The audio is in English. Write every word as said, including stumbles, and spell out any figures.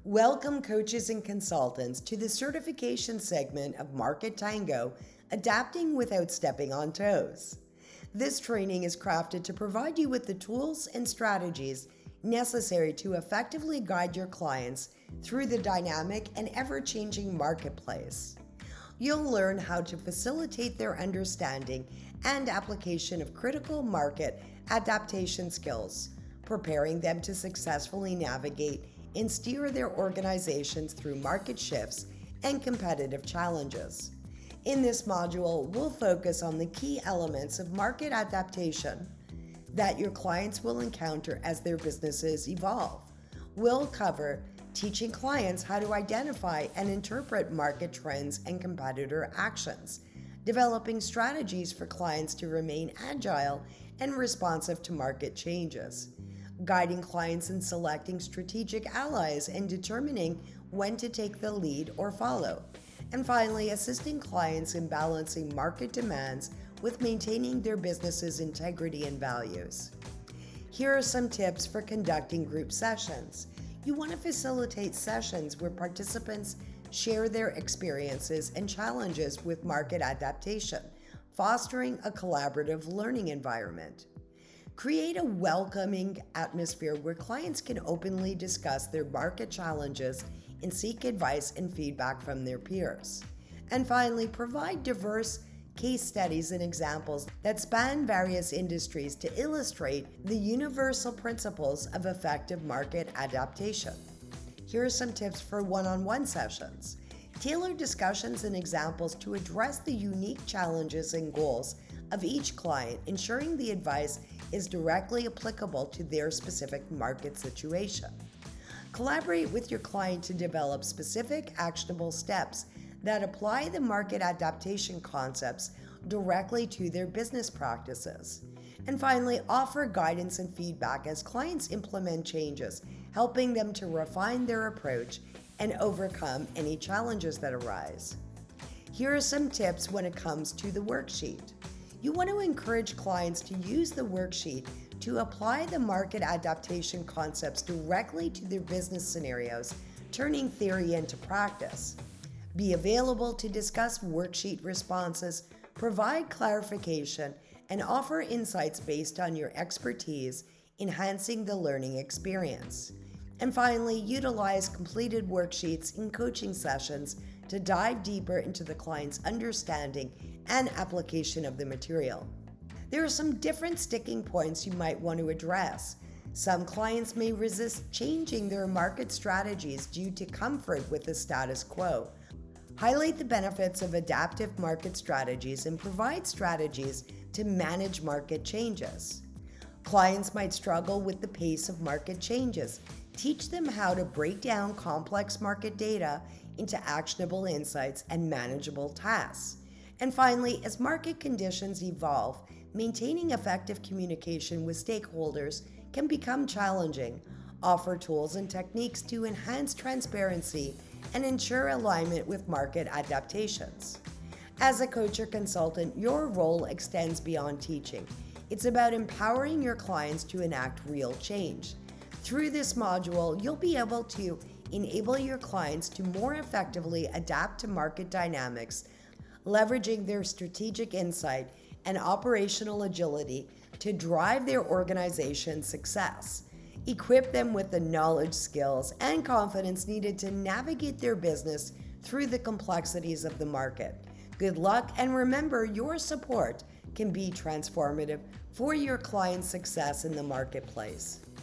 Welcome, coaches and consultants, to the certification segment of Market Tango, Adapting Without Stepping on Toes. This training is crafted to provide you with the tools and strategies necessary to effectively guide your clients through the dynamic and ever-changing marketplace. You'll learn how to facilitate their understanding and application of critical market adaptation skills, preparing them to successfully navigate and steer their organizations through market shifts and competitive challenges. In this module, we'll focus on the key elements of market adaptation that your clients will encounter as their businesses evolve. We'll cover teaching clients how to identify and interpret market trends and competitor actions, developing strategies for clients to remain agile and responsive to market changes, guiding clients in selecting strategic allies and determining when to take the lead or follow, and finally, assisting clients in balancing market demands with maintaining their business's integrity and values. Here are some tips for conducting group sessions. You want to facilitate sessions where participants share their experiences and challenges with market adaptation, fostering a collaborative learning environment. Create a welcoming atmosphere where clients can openly discuss their market challenges and seek advice and feedback from their peers. And finally, provide diverse case studies and examples that span various industries to illustrate the universal principles of effective market adaptation. Here are some tips for one-on-one sessions. Tailor discussions and examples to address the unique challenges and goals of each client, ensuring the advice is directly applicable to their specific market situation. Collaborate with your client to develop specific actionable steps that apply the market adaptation concepts directly to their business practices. And finally, offer guidance and feedback as clients implement changes, helping them to refine their approach and overcome any challenges that arise. Here are some tips when it comes to the worksheet. You want to encourage clients to use the worksheet to apply the market adaptation concepts directly to their business scenarios, turning theory into practice. Be available to discuss worksheet responses, provide clarification, and offer insights based on your expertise, enhancing the learning experience. And finally, utilize completed worksheets in coaching sessions to dive deeper into the client's understanding and application of the material. There are some different sticking points you might want to address. Some clients may resist changing their market strategies due to comfort with the status quo. Highlight the benefits of adaptive market strategies and provide strategies to manage market changes. Clients might struggle with the pace of market changes. Teach them how to break down complex market data into actionable insights and manageable tasks. And finally, as market conditions evolve, maintaining effective communication with stakeholders can become challenging. Offer tools and techniques to enhance transparency and ensure alignment with market adaptations. As a coach or consultant, your role extends beyond teaching. It's about empowering your clients to enact real change. Through this module, you'll be able to enable your clients to more effectively adapt to market dynamics, leveraging their strategic insight and operational agility to drive their organization's success. Equip them with the knowledge, skills, and confidence needed to navigate their business through the complexities of the market. Good luck, and remember, your support can be transformative for your client's success in the marketplace.